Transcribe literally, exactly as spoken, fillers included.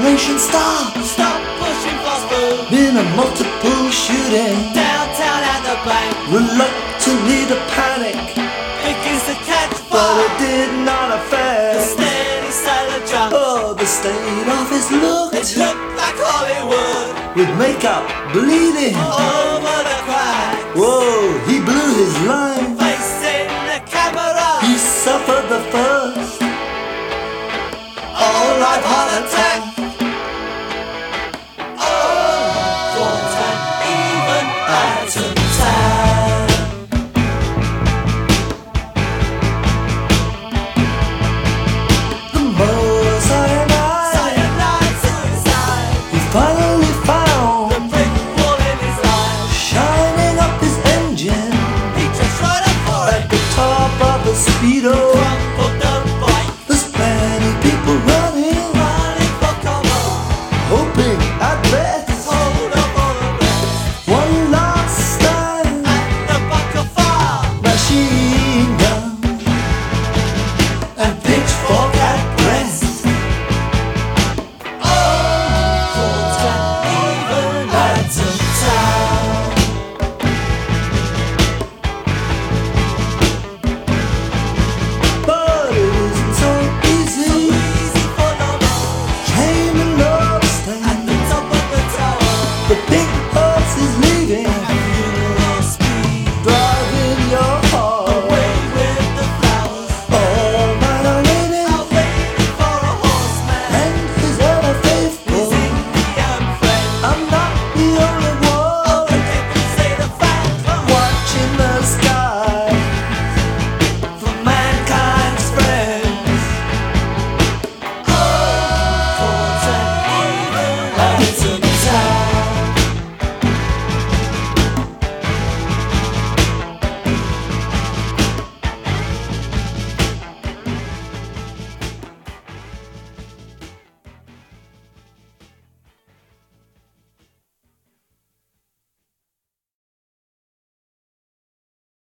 Operation Stop. Stop pushing fast food. Been a multiple shooting. Downtown at the bank. Reluctantly the panic Begins to catch but fire. it did not The affect steady silent jump. Oh, the state office It looked looked like Hollywood. with makeup bleeding. Over the cracks. Whoa, he blew his line. Facing the camera. He suffered the first All life heart attack. Oh, thoughts and even atom time. The more cyanide Cyanide suicide. he finally The found, brick wall in his life. shining up his engine He just right up for at it. the top of the speedo.